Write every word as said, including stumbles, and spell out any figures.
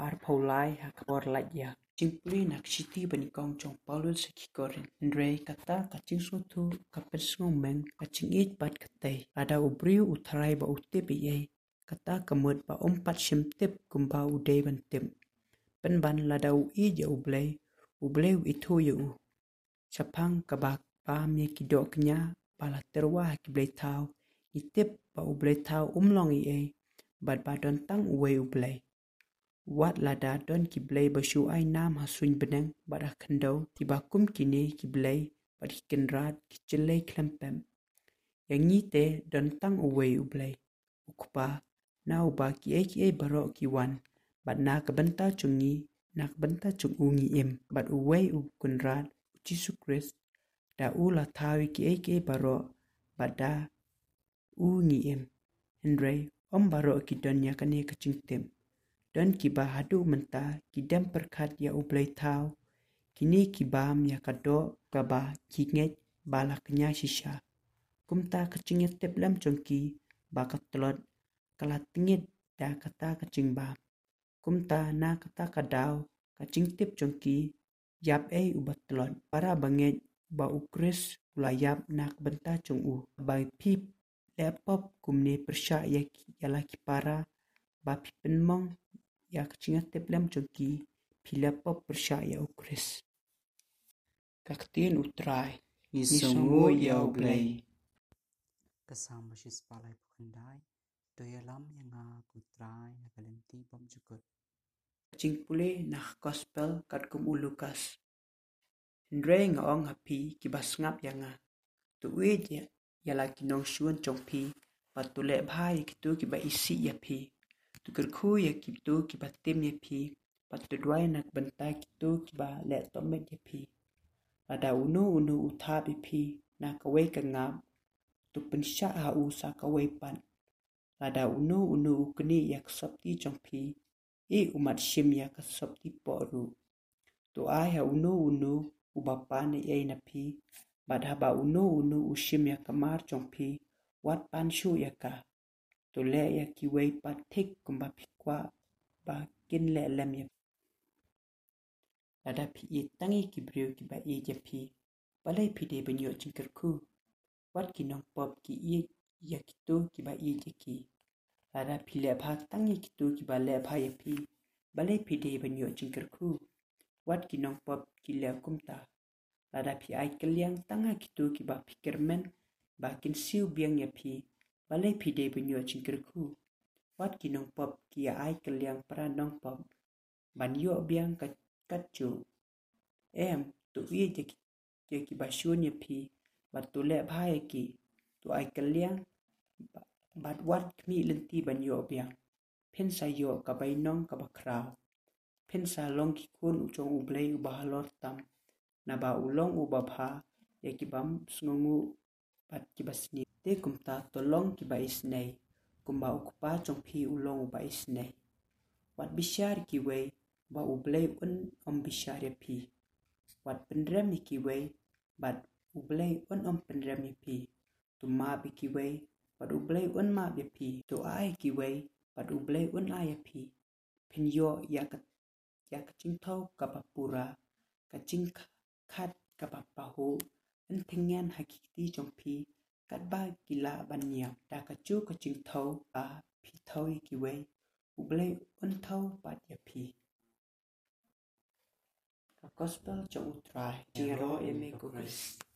ar Paulai hakapor lajya. Simply nak city banikong chong Paulus sakikorin. Andre kata kacing sutu kapensung meng kacing it bat katay. Ada ubriu utarai ba utip iye. Kata kamut ba umpat simtip kumba uday bantim. Penban lada ui ja ublay. Ublay itu ya u. Sapang kabak ba mi kidok kenya pala terwa kiblay tau. Itip ba ublay tau umlong iye. Bad ba don tang uwe ublay. Wat lada don kiblay basu ay nam hasuin beneng badah kendau tibakum kini kiblay bad hikenrad kicilay klempem. Yang nyite don tang uwe ublay. Ukupa na uba kiye kiye barok kiwan bad na kabenta cungi na kabenta cung ungi im bad uwe ukunrad Jesu Christ da ula tawi kiye kiye barok bad da ungi im. Henry om barok ki donya kane kacing tim. Don kiba hadu menta kidam perkat ya ublay tau. Kini kibam ya kado kaba kinget bala kenya shisha. Kumta kacing yatip lam congki bakat telot kalatingit da kata kacing bam. Kumta na kata kadau kacing tip congki yap ay ubat telot. Para banget ba ukris ulayap nak benta cong u. Bay pip lepop kumne persya ya yala kipara ba pipenmong ya kacing tip lam congki pilepop persya ya ukris. Kaktin utrai Nisongo ya ublay. Kasama siya sa palay pukanday. Doyalam yang nga kutray nagalanti pam jukot. Kacing pule nak gospel kat kum ulukas. Andre nga ong happy kibas ngap yang nga. Tuwid ya yala kinong syuan chong pi. Patule bhai kitu kiba isi ya pi. Tukerku ya kitu kiba tim ya pi. Patudway nak bentay kitu kiba let tomet ya pi. Ada unu unu utab ya pi. Na kaway kangap. Tu pensya hau sa kaway pan. Ada unu unu ukni ya kasopti chong pi. I umat sim ya kasopti poru. Tu ay ha unu unu ubapan ya ay na pi. Bad haba unu unu usim ya kamar chong pi. Wat pan syu ya ka. Tu le ya kiway patik kumba pikwa ba kin le lem ya. Ada pi i tangi kibriu kiba i ya pi. Balay pi de banyo cingkerku. Wat kinong pop ki i ya kitu kiba i ya ki. Ada pi le bhak tangi kitu kiba le bha ya pi. Balay pi de banyo cingkerku. Wat kinong pop ki le kumta. Ada pi ay kaliang tanga kitu kiba pikirmen ba kin siu biang ya pi. Balay pi de banyo cingkerku. Wat kinong pop ki ya ay kaliang para nong pop. Banyo biang kat katju. Em tu i ya ki ya ki basyun ya pi. Bat tu le bha ya ki. Tu ay kaliang bat wat kmi lenti banyo biang. Pen sa yo kabay nong kabakraw. Pen sa long kikun uchong ublay ubahalor tam. Na ba ulong ubabha ya kibam sngongu bat kibasni. Te kumta tolong kiba isnay. Kumba ukupa chong pi ulong uba isnay. Wat bisyar kiway ba ublay un om bisyar ya pi. Wat pendrem kiway bat ublay un om pendrem ya pi. Tu ma bi kiway bat ublay un ma ya pi. Tu ay kiway bat ublay un ay ya pi. Pen yo ya kat ya kacing tau kapapura. Kacing kat kapapahu. En tengen hakikti chong pi. Kat ba gila banyap. Da kacu kacing tau ba pi tau ya kiway. Ublay un tau bat ya pi. Ka gospel chong utrai. Jiro eme kukris.